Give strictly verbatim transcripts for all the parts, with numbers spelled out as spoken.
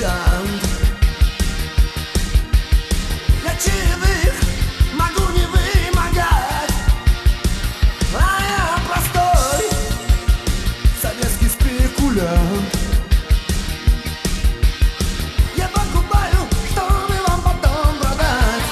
официант. Для чаевых могу не вымогать, а я простой советский спекулянт. Я покупаю, чтобы вам потом продать.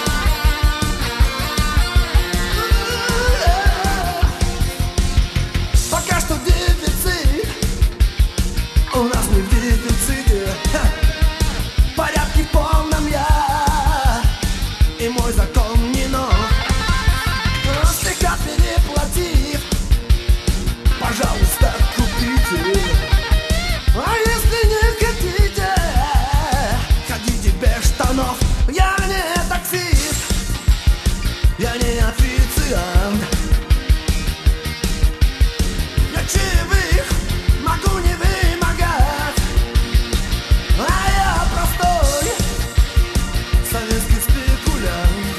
Пока что дефицит у нас не в дефиците. Порядки в полном я, и мой закон не нов. Слегка переплатив, пожалуйста, купите. А если не хотите, ходите без штанов. Я не таксист, я не официант. Для чаевых могу не вымогать, а я простой советский спекулянт.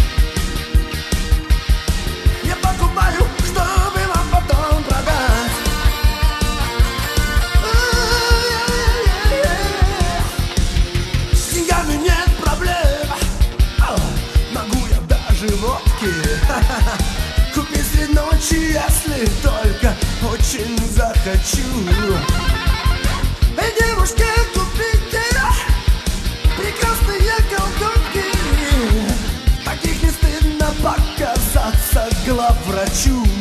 Я покупаю, чтобы вам потом продать. С деньгами нет проблем, могу я даже водки купить средь ночи, если только очень захочу. Эй, девушки, купите прекрасные колготки, таких не стыдно показаться главврачу.